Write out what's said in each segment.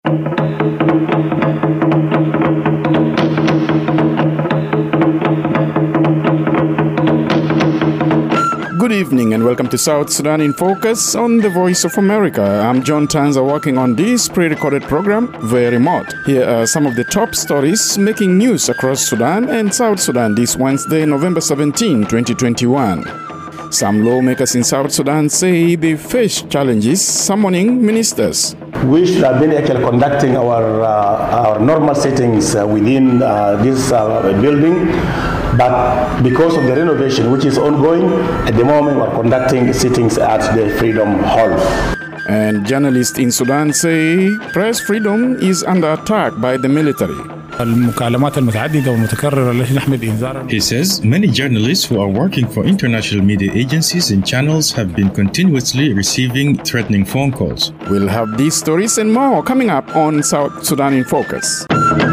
Good evening and welcome to South Sudan in Focus on the Voice of America. I'm John Tanza working on this pre-recorded program via remote. Here are some of the top stories making news across Sudan and South Sudan this Wednesday, November 17, 2021. Some lawmakers in South Sudan say they face challenges summoning ministers. We should have been actually conducting our normal sittings within this building, but because of the renovation which is ongoing, at the moment we're conducting sittings at the Freedom Hall. And journalists in Sudan say press freedom is under attack by the military. He says many journalists who are working for international media agencies and channels have been continuously receiving threatening phone calls. We'll have these stories and more coming up on South Sudan in Focus.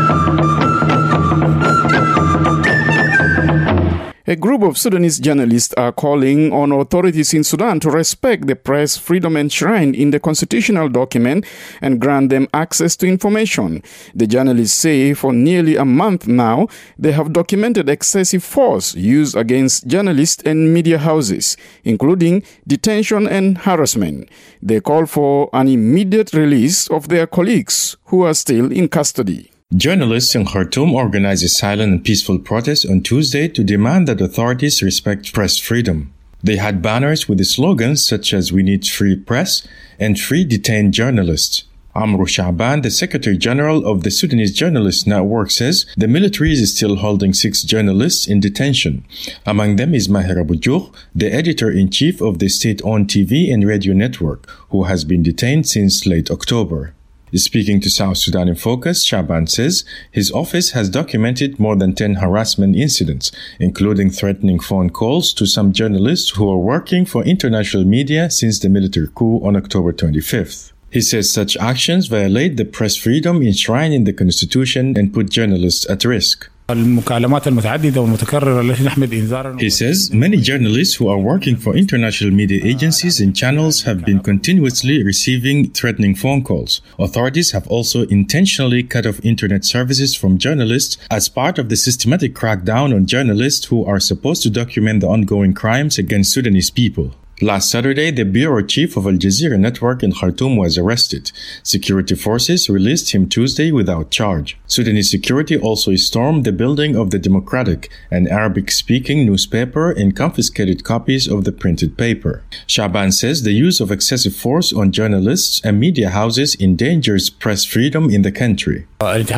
A group of Sudanese journalists are calling on authorities in Sudan to respect the press freedom enshrined in the constitutional document and grant them access to information. The journalists say for nearly a month now, they have documented excessive force used against journalists and media houses, including detention and harassment. They call for an immediate release of their colleagues who are still in custody. Journalists in Khartoum organized a silent and peaceful protest on Tuesday to demand that authorities respect press freedom. They had banners with the slogans such as "We need free press" and "Free detained journalists." Amrou Shaaban, the Secretary General of the Sudanese Journalists Network, says the military is still holding 6 journalists in detention. Among them is Maher Aboujouk, the editor-in-chief of the state-owned TV and radio network, who has been detained since late October. Speaking to South Sudan in Focus, Shaaban says his office has documented more than 10 harassment incidents, including threatening phone calls to some journalists who are working for international media since the military coup on October 25th. He says such actions violate the press freedom enshrined in the Constitution and put journalists at risk. He says many journalists who are working for international media agencies and channels have been continuously receiving threatening phone calls. Authorities have also intentionally cut off internet services from journalists as part of the systematic crackdown on journalists who are supposed to document the ongoing crimes against Sudanese people. Last Saturday, the bureau chief of Al Jazeera network in Khartoum was arrested. Security forces released him Tuesday without charge. Sudanese security also stormed the building of the Democratic, an Arabic-speaking newspaper, and confiscated copies of the printed paper. Shaaban says the use of excessive force on journalists and media houses endangers press freedom in the country.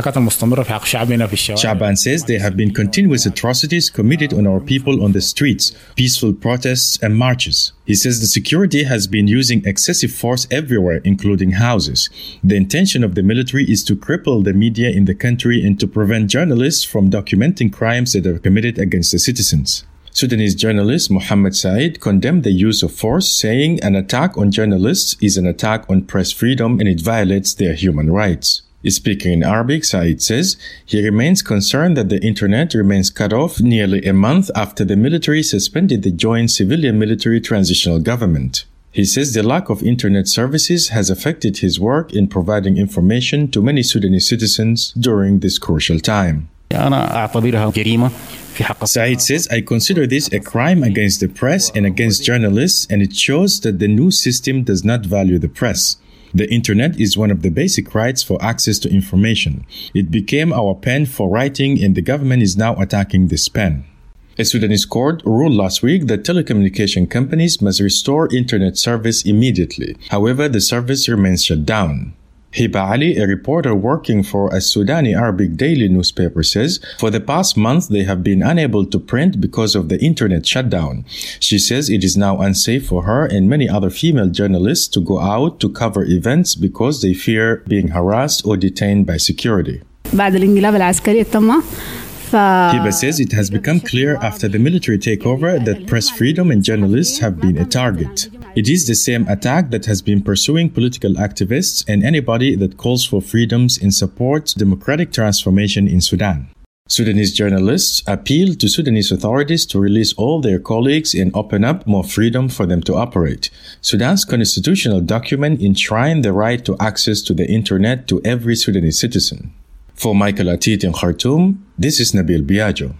Shaaban says there have been continuous atrocities committed on our people on the streets, peaceful protests and marches. He says the security has been using excessive force everywhere, including houses. The intention of the military is to cripple the media in the country and to prevent journalists from documenting crimes that are committed against the citizens. Sudanese journalist Mohammed Said condemned the use of force, saying an attack on journalists is an attack on press freedom and it violates their human rights. Speaking in Arabic, Said says he remains concerned that the internet remains cut off nearly a month after the military suspended the joint civilian-military transitional government. He says the lack of internet services has affected his work in providing information to many Sudanese citizens during this crucial time. Said says, I consider this a crime against the press and against journalists, and it shows that the new system does not value the press. The internet is one of the basic rights for access to information. It became our pen for writing, and the government is now attacking this pen. A Sudanese court ruled last week that telecommunication companies must restore internet service immediately. However, the service remains shut down. Hiba Ali, a reporter working for a Sudani Arabic daily newspaper, says for the past month they have been unable to print because of the internet shutdown. She says it is now unsafe for her and many other female journalists to go out to cover events because they fear being harassed or detained by security. Hiba says it has become clear after the military takeover that press freedom and journalists have been a target. It is the same attack that has been pursuing political activists and anybody that calls for freedoms and supports democratic transformation in Sudan. Sudanese journalists appealed to Sudanese authorities to release all their colleagues and open up more freedom for them to operate. Sudan's constitutional document enshrined the right to access to the internet to every Sudanese citizen. For Michael Atit in Khartoum, this is Nabil Biagio.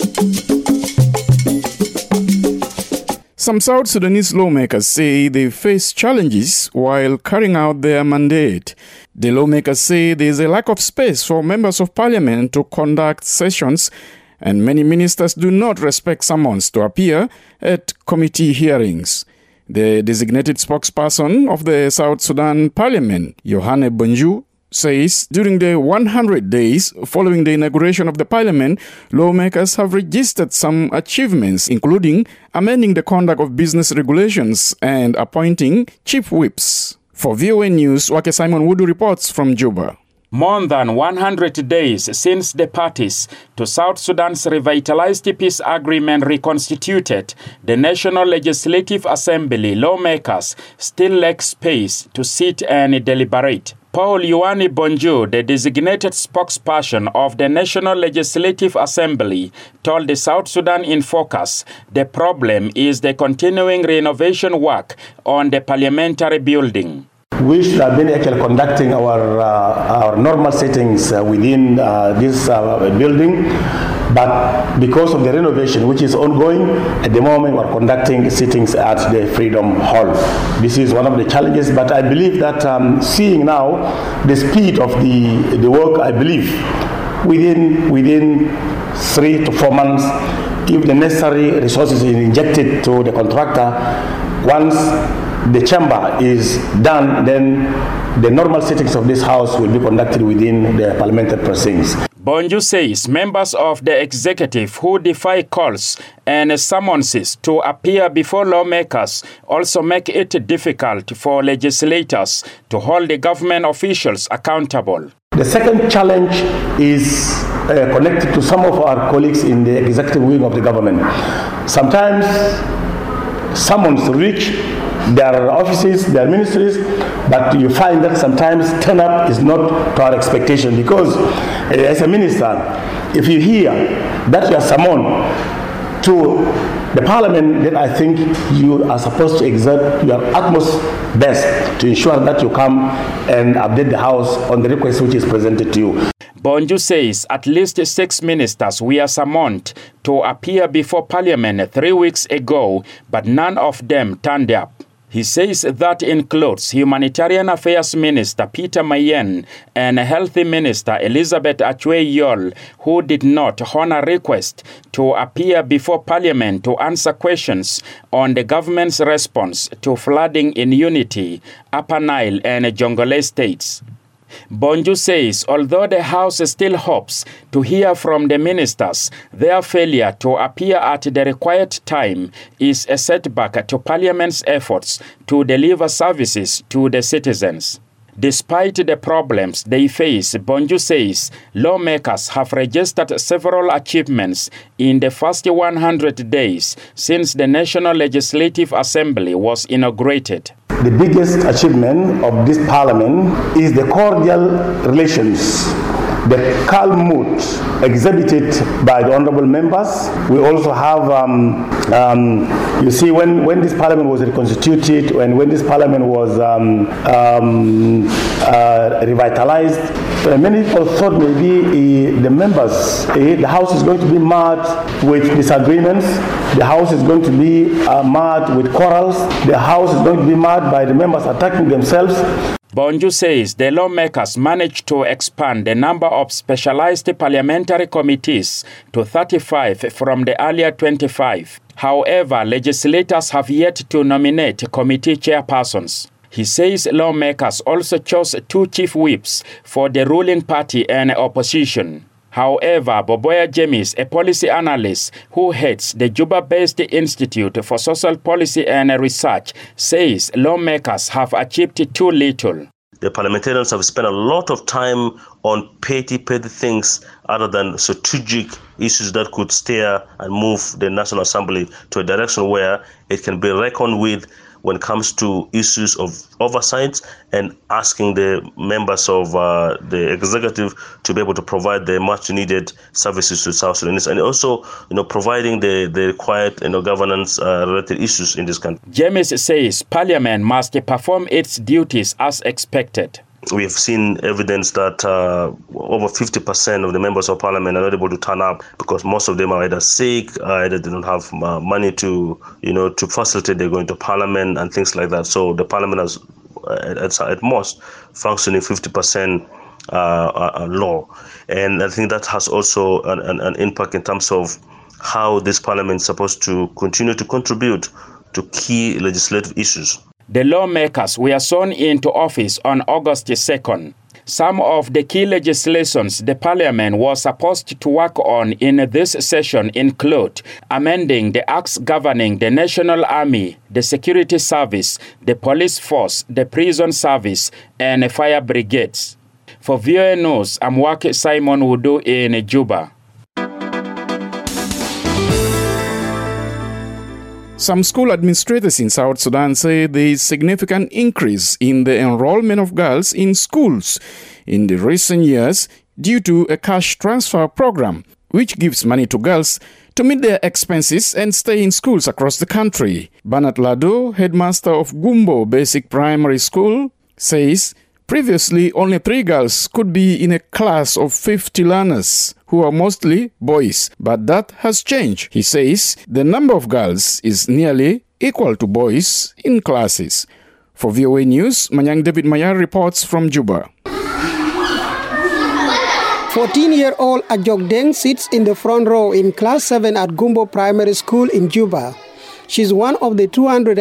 Some South Sudanese lawmakers say they face challenges while carrying out their mandate. The lawmakers say there is a lack of space for members of parliament to conduct sessions, and many ministers do not respect summons to appear at committee hearings. The designated spokesperson of the South Sudan Parliament, Yohane Bonju, says during the 100 days following the inauguration of the parliament, lawmakers have registered some achievements, including amending the conduct of business regulations and appointing chief whips. For VOA News, Wake Simon Wudu reports from Juba. More than 100 days since the parties to South Sudan's revitalized peace agreement reconstituted, the National Legislative Assembly lawmakers still lack space to sit and deliberate. Paul Yohane Bonju, the designated spokesperson of the National Legislative Assembly, told the South Sudan in Focus the problem is the continuing renovation work on the parliamentary building. We should have been actually conducting our normal sittings within this building, but because of the renovation which is ongoing, at the moment we're conducting sittings at the Freedom Hall. This is one of the challenges, but I believe that seeing now the speed of the work, I believe within 3 to 4 months, if the necessary resources is injected to the contractor, once the chamber is done, then the normal sittings of this house will be conducted within the parliamentary precincts. Bonju says members of the executive who defy calls and summonses to appear before lawmakers also make it difficult for legislators to hold the government officials accountable. The second challenge is connected to some of our colleagues in the executive wing of the government. Sometimes summons reach their offices, their ministries, but you find that sometimes turn up is not to our expectation, because as a minister, if you hear that you are summoned to the parliament, then I think you are supposed to exert your utmost best to ensure that you come and update the house on the request which is presented to you. Bonju says at least 6 ministers were summoned to appear before parliament 3 weeks ago, but none of them turned up. He says that includes Humanitarian Affairs Minister Peter Mayen and Health Minister Elizabeth Achwe-Yol, who did not honor request to appear before Parliament to answer questions on the government's response to flooding in Unity, Upper Nile and Jonglei states. Bonju says although the House still hopes to hear from the ministers, their failure to appear at the required time is a setback to Parliament's efforts to deliver services to the citizens. Despite the problems they face, Bonju says lawmakers have registered several achievements in the first 100 days since the National Legislative Assembly was inaugurated. The biggest achievement of this parliament is the cordial relations, the calm mood exhibited by the honorable members. We also have, you see, when this parliament was reconstituted and when this parliament was revitalized, many people thought maybe the members, the House is going to be marred with disagreements, the House is going to be marred with quarrels, the House is going to be marred by the members attacking themselves. Bonju says the lawmakers managed to expand the number of specialized parliamentary committees to 35 from the earlier 25. However, legislators have yet to nominate committee chairpersons. He says lawmakers also chose 2 chief whips for the ruling party and opposition. However, Boboya James, a policy analyst who heads the Juba-based Institute for Social Policy and Research, says lawmakers have achieved too little. The parliamentarians have spent a lot of time on petty things other than strategic issues that could steer and move the National Assembly to a direction where it can be reckoned with when it comes to issues of oversight and asking the members of the executive to be able to provide the much needed services to South Sudanese, and also, providing the required, governance related issues in this country. James says Parliament must perform its duties as expected. We have seen evidence that over 50% of the members of Parliament are not able to turn up because most of them are either sick, either they don't have money to facilitate their going to Parliament and things like that. So the Parliament has, at most, functioning 50% law, and I think that has also an impact in terms of how this Parliament is supposed to continue to contribute to key legislative issues. The lawmakers were sworn into office on August 2nd. Some of the key legislations the Parliament was supposed to work on in this session include amending the acts governing the National Army, the Security Service, the Police Force, the Prison Service, and fire brigades. For VOA News, I'm Wake Simon Wudu in Juba. Some school administrators in South Sudan say there is significant increase in the enrollment of girls in schools in the recent years due to a cash transfer program, which gives money to girls to meet their expenses and stay in schools across the country. Bernard Lado, headmaster of Gumbo Basic Primary School, says previously only 3 girls could be in a class of 50 learners, who are mostly boys, but that has changed. He says the number of girls is nearly equal to boys in classes. For VOA News, Manyang David Mayar reports from Juba. 14-year-old Ajok Deng sits in the front row in Class 7 at Gumbo Primary School in Juba. She's one of the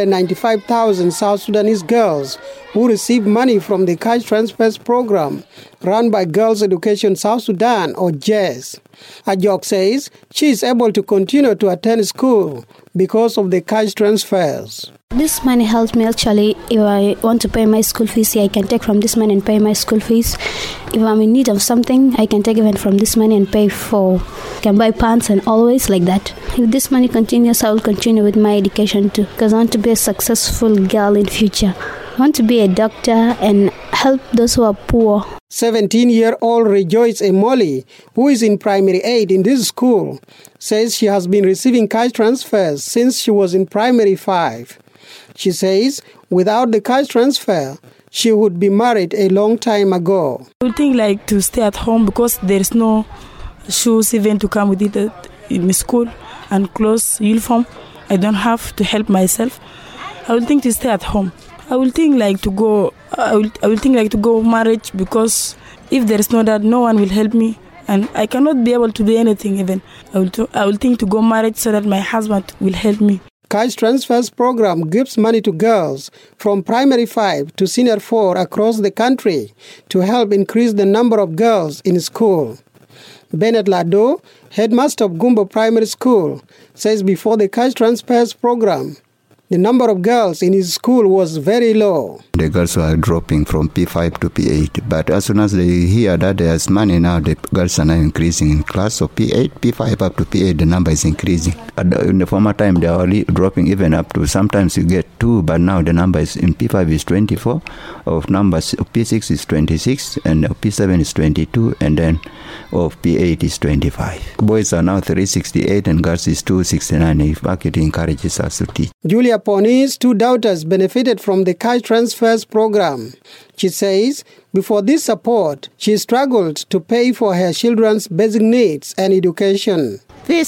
295,000 South Sudanese girls who receive money from the Cash Transfers Program run by Girls Education South Sudan, or GES. Ajok says she is able to continue to attend school because of the cash transfers. This money helps me actually. If I want to pay my school fees, I can take from this money and pay my school fees. If I'm in need of something, I can take even from this money and pay for, can buy pants and always like that. If this money continues, I will continue with my education too, because I want to be a successful girl in future. I want to be a doctor and help those who are poor. 17-year-old Rejoice Emoli, who is in primary 8 in this school, says she has been receiving cash transfers since she was in primary 5. She says without the cash transfer, she would be married a long time ago. I would think like to stay at home because there's no shoes even to come with it in school and clothes, uniform. I don't have to help myself. I would think to stay at home. I will think like to go. I will think like to go marriage because if there is no that, no one will help me, and I cannot be able to do anything even. I will think to go marriage so that my husband will help me. Cash Transfers Program gives money to girls from primary 5 to senior 4 across the country to help increase the number of girls in school. Bernard Lado, headmaster of Gumbo Primary School, says before the Cash Transfers Program, the number of girls in his school was very low. The girls were dropping from P5 to P8. But as soon as they hear that there's money now, the girls are now increasing in class. So P8, P5 up to P8, the number is increasing. In the former time, they are only dropping even up to, sometimes you get 2, but now the number is in P5 is 24, of numbers P6 is 26, and P7 is 22, and then of P8 is 25. Boys are now 368 and girls is 269. If market encourages us to teach. Julia Poni's 2 daughters benefited from the Cash Transfers Program. She says before this support, she struggled to pay for her children's basic needs and education.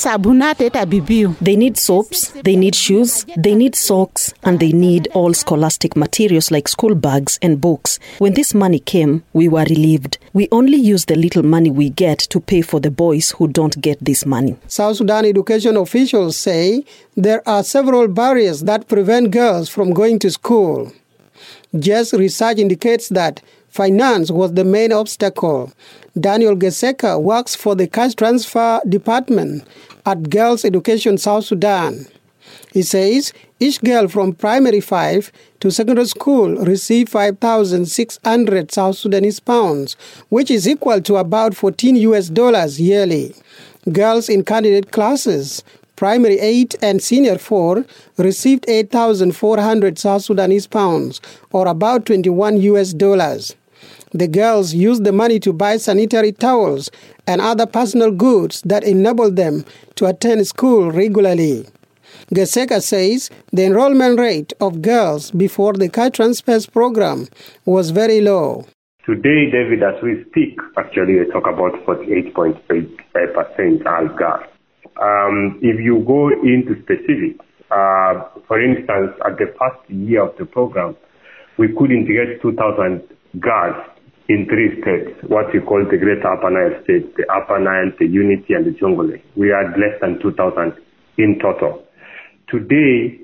They need soaps, they need shoes, they need socks, and they need all scholastic materials like school bags and books. When this money came, we were relieved. We only use the little money we get to pay for the boys who don't get this money. South Sudan education officials say there are several barriers that prevent girls from going to school. GES research indicates that finance was the main obstacle. Daniel Geseka works for the Cash Transfer Department at Girls Education South Sudan. He says each girl from primary 5 to secondary school receives 5,600 South Sudanese pounds, which is equal to about $14 yearly. Girls in candidate classes, Primary 8 and Senior 4 received 8,400 South Sudanese pounds, or about $21. The girls used the money to buy sanitary towels and other personal goods that enabled them to attend school regularly. Geseka says the enrollment rate of girls before the cash transfers program was very low. Today, David, as we speak, actually, we talk about 48.8% are girls. If you go into specifics, for instance, at the first year of the program, we could integrate 2,000 girls in 3 states, what we call the Greater Upper Nile states, the Upper Nile, the Unity, and the Jonglei. We had less than 2,000 in total. Today,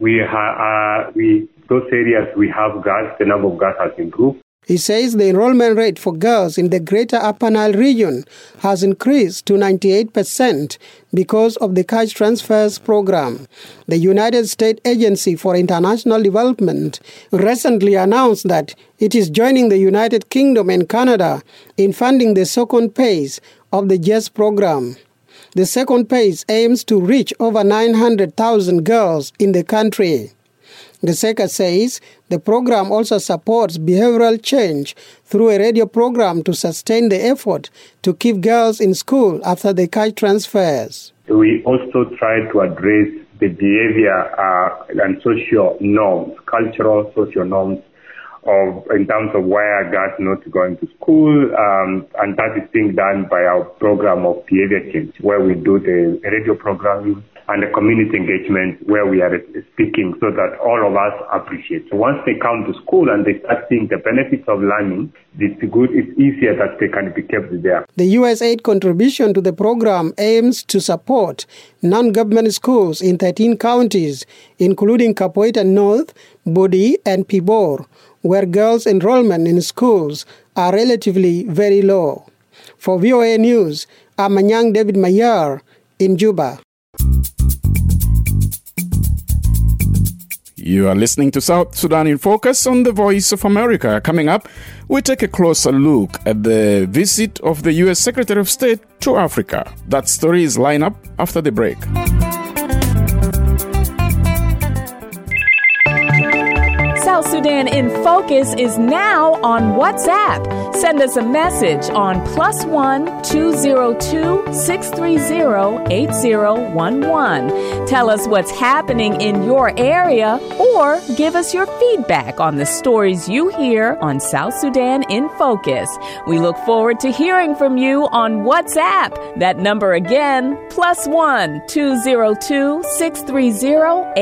those areas we have girls, the number of girls has improved. He says the enrollment rate for girls in the Greater Upper Nile region has increased to 98% because of the cash transfers program. The United States Agency for International Development recently announced that it is joining the United Kingdom and Canada in funding the second phase of the JES program. The second phase aims to reach over 900,000 girls in the country. Geseka says the program also supports behavioral change through a radio program to sustain the effort to keep girls in school after the cash transfers. We also try to address the behavior and social norms, cultural social norms in terms of why are girls not going to school, and that is being done by our program of behavior change, where we do the radio programming and the community engagement where we are speaking so that all of us appreciate. So once they come to school and they start seeing the benefits of learning, it's easier that they can be kept there. The U.S. aid contribution to the program aims to support non-government schools in 13 counties, including Capoeira North, Bodi, and Pibor, where girls' enrollment in schools are relatively very low. For VOA News, I'm Manyang David Mayar in Juba. You are listening to South Sudan in Focus on the Voice of America. Coming up, we take a closer look at the visit of the U.S. Secretary of State to Africa. That story is lined up after the break. South Sudan in Focus is now on WhatsApp. Send us a message on +1 202 630 8011. Tell us what's happening in your area or give us your feedback on the stories you hear on South Sudan in Focus. We look forward to hearing from you on WhatsApp. That number again, +1 202 630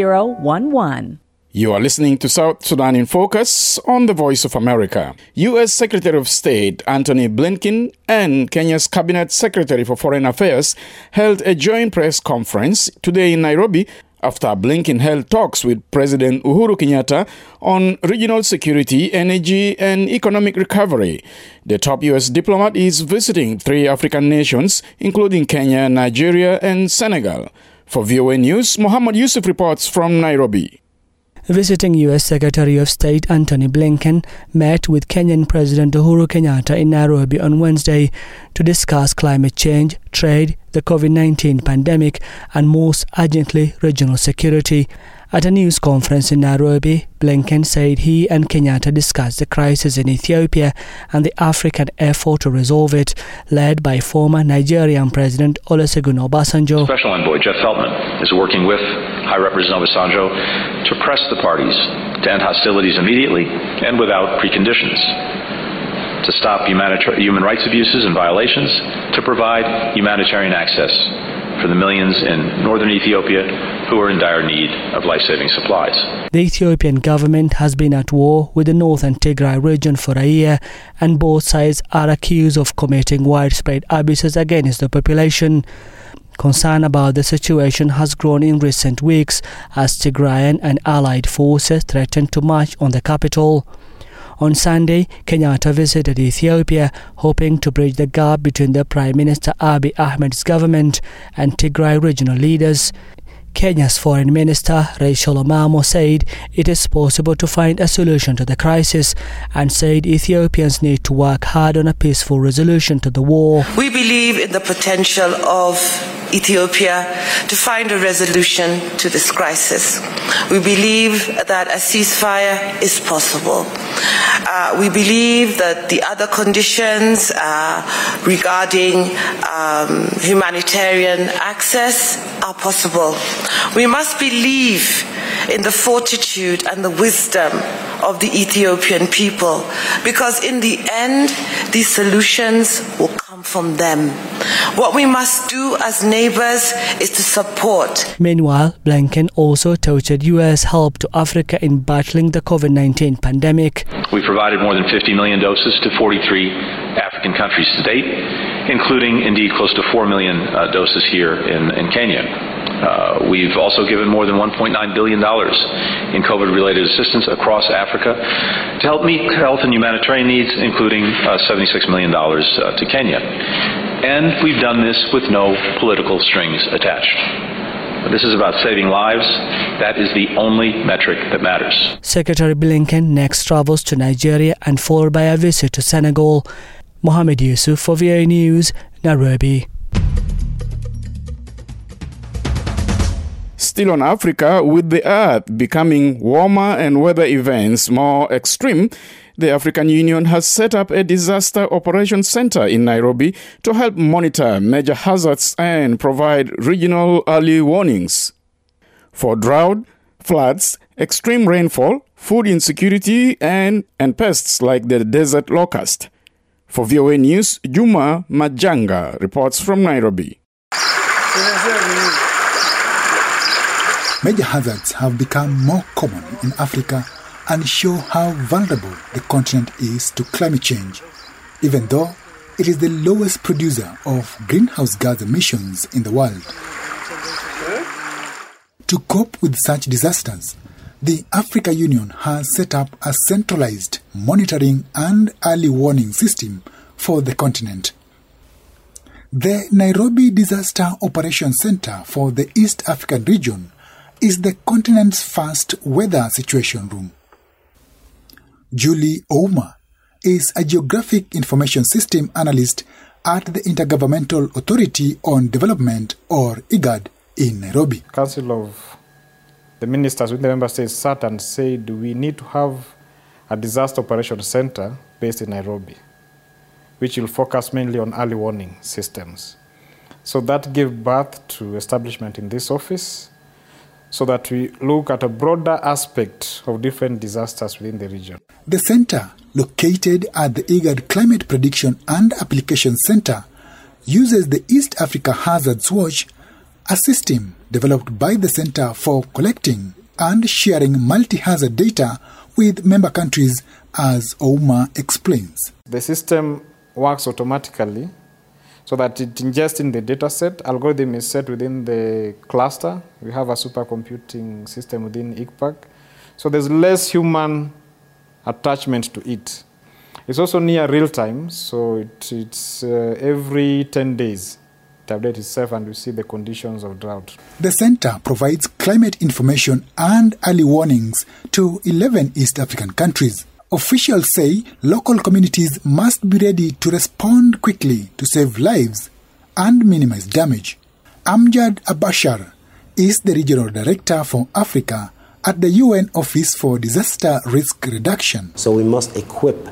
8011. You are listening to South Sudan in Focus on the Voice of America. U.S. Secretary of State Antony Blinken and Kenya's Cabinet Secretary for Foreign Affairs held a joint press conference today in Nairobi after Blinken held talks with President Uhuru Kenyatta on regional security, energy, and economic recovery. The top U.S. diplomat is visiting 3 African nations, including Kenya, Nigeria, and Senegal. For VOA News, Mohammed Yusuf reports from Nairobi. Visiting U.S. Secretary of State Antony Blinken met with Kenyan President Uhuru Kenyatta in Nairobi on Wednesday to discuss climate change, trade, the COVID-19 pandemic, and most urgently, regional security. At a news conference in Nairobi, Blinken said he and Kenyatta discussed the crisis in Ethiopia and the African effort to resolve it, led by former Nigerian President Olusegun Obasanjo. Special Envoy Jeff Feltman is working with High Representative Obasanjo to press the parties to end hostilities immediately and without preconditions, to stop human rights abuses and violations, to provide humanitarian access for the millions in northern Ethiopia who are in dire need of life-saving supplies. The Ethiopian government has been at war with the northern Tigray region for a year, and both sides are accused of committing widespread abuses against the population. Concern about the situation has grown in recent weeks as Tigrayan and allied forces threaten to march on the capital. On Sunday, Kenyatta visited Ethiopia, hoping to bridge the gap between the Prime Minister Abiy Ahmed's government and Tigray regional leaders. Kenya's Foreign Minister Rachel Omamo said it is possible to find a solution to the crisis and said Ethiopians need to work hard on a peaceful resolution to the war. We believe in the potential of Ethiopia to find a resolution to this crisis. We believe that a ceasefire is possible. We believe that the other conditions regarding humanitarian access are possible. We must believe in the fortitude and the wisdom of the Ethiopian people, because in the end, these solutions will come from them. What we must do as neighbors is to support. Meanwhile, Blinken also touted U.S. help to Africa in battling the COVID-19 pandemic. We provided more than 50 million doses to 43 African countries to date, including indeed close to 4 million doses here in Kenya. We've also given more than $1.9 billion in COVID-related assistance across Africa to help meet health and humanitarian needs, including $76 million to Kenya. And we've done this with no political strings attached. This is about saving lives. That is the only metric that matters. Secretary Blinken next travels to Nigeria and followed by a visit to Senegal. Mohammed Yusuf for VOA News, Nairobi. Still on Africa, with the earth becoming warmer and weather events more extreme, the African Union has set up a disaster operations center in Nairobi to help monitor major hazards and provide regional early warnings for drought, floods, extreme rainfall, food insecurity, and pests like the desert locust. For VOA News, Juma Majanga reports from Nairobi. Major hazards have become more common in Africa and show how vulnerable the continent is to climate change, even though it is the lowest producer of greenhouse gas emissions in the world. To cope with such disasters, the African Union has set up a centralized monitoring and early warning system for the continent. The Nairobi Disaster Operations Center for the East African region is the continent's first weather situation room. Julie Ouma is a Geographic Information System Analyst at the Intergovernmental Authority on Development, or IGAD, in Nairobi. Council of the Ministers with the Member States sat and said we need to have a disaster operations center based in Nairobi, which will focus mainly on early warning systems. So that gave birth to establishment in this office, so that we look at a broader aspect of different disasters within the region. The center, located at the IGAD Climate Prediction and Application Center, uses the East Africa Hazards Watch, a system developed by the center for collecting and sharing multi-hazard data with member countries, as Ouma explains. The system works automatically so that it ingests in the data set. Algorithm is set within the cluster. We have a supercomputing system within ICPAC. So there's less human attachment to it. It's also near real time, so it's every 10 days. The update itself and we see the conditions of drought. The center provides climate information and early warnings to 11 East African countries. Officials say local communities must be ready to respond quickly to save lives and minimize damage. Amjad Abashar is the Regional Director for Africa at the UN Office for Disaster Risk Reduction. So we must equip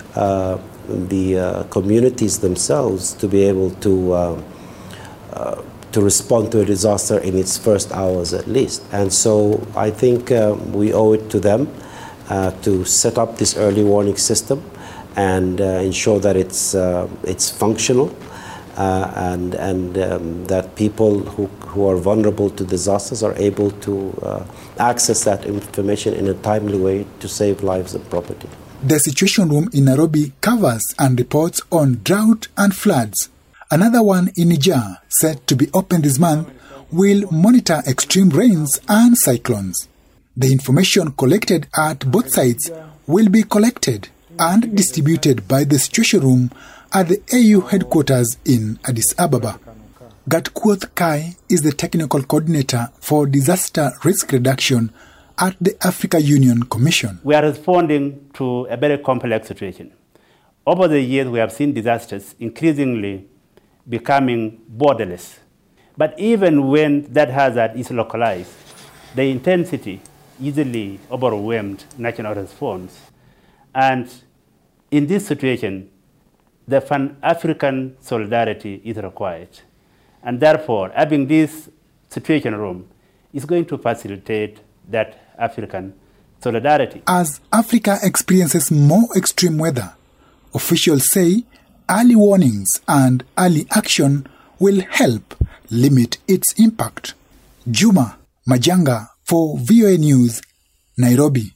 the communities themselves to be able to respond to a disaster in its first hours at least. And so I think we owe it to them to set up this early warning system and ensure that it's functional and that people who are vulnerable to disasters are able to access that information in a timely way to save lives and property. The Situation Room in Nairobi covers and reports on drought and floods. Another one in Niger, set to be open this month, will monitor extreme rains and cyclones. The information collected at both sites will be collected and distributed by the Situation Room at the AU headquarters in Addis Ababa. Gatkuoth Kai is the technical coordinator for disaster risk reduction at the Africa Union Commission. We are responding to a very complex situation. Over the years, we have seen disasters increasingly becoming borderless. But even when that hazard is localized, the intensity easily overwhelmed national response. And in this situation, the Pan-African solidarity is required. And therefore, having this situation room is going to facilitate that African solidarity. As Africa experiences more extreme weather, officials say early warnings and early action will help limit its impact. Juma Majanga for VOA News, Nairobi.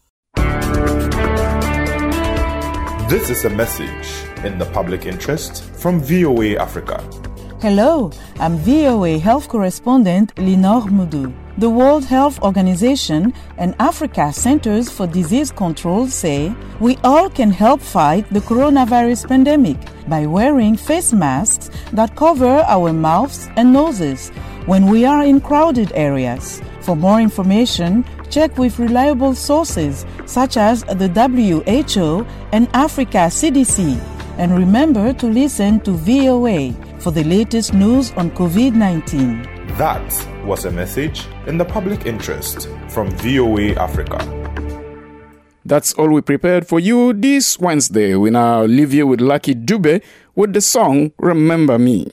This is a message in the public interest from VOA Africa. Hello, I'm VOA Health Correspondent Linor Mudu. The World Health Organization and Africa Centers for Disease Control say we all can help fight the coronavirus pandemic by wearing face masks that cover our mouths and noses when we are in crowded areas. For more information, check with reliable sources such as the WHO and Africa CDC. And remember to listen to VOA for the latest news on COVID-19. That was a message in the public interest from VOA Africa. That's all we prepared for you this Wednesday. We now leave you with Lucky Dube with the song Remember Me.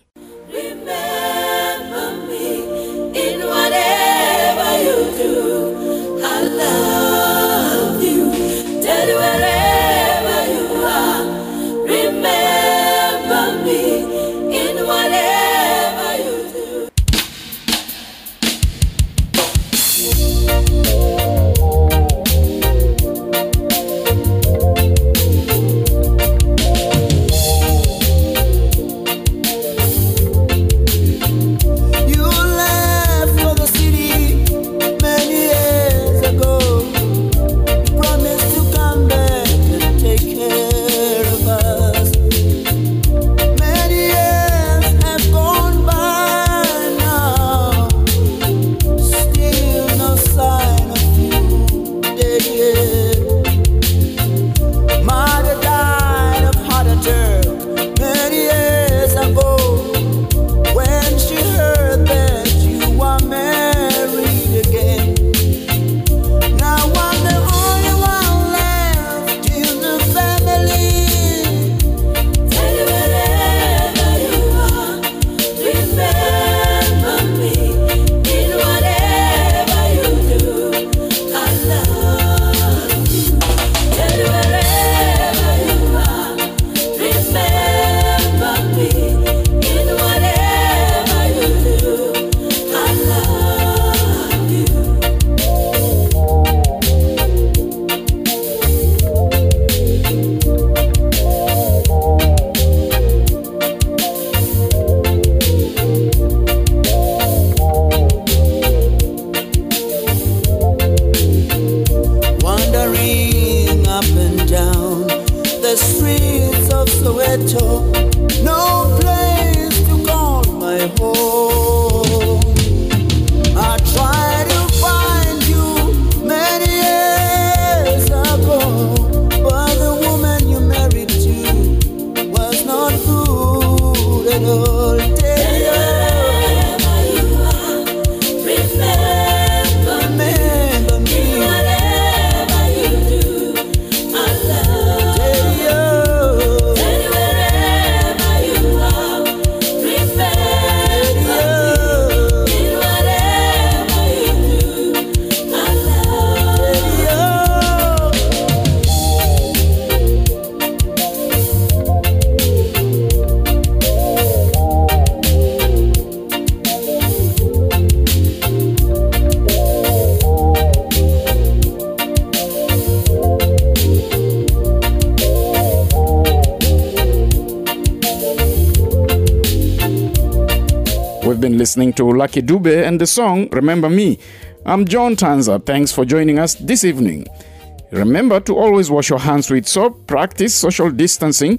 Been listening to Lucky Dube and the song Remember Me. I'm John Tanza. Thanks for joining us this evening. Remember to always wash your hands with soap, practice social distancing,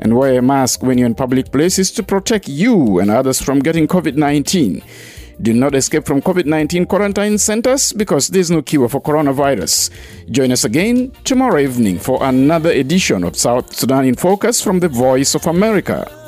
And wear a mask when you're in public places to protect you and others from getting COVID-19. Do not escape from COVID-19 quarantine centers because there's no cure for coronavirus. Join us again tomorrow evening for another edition of South Sudan in Focus from the Voice of America.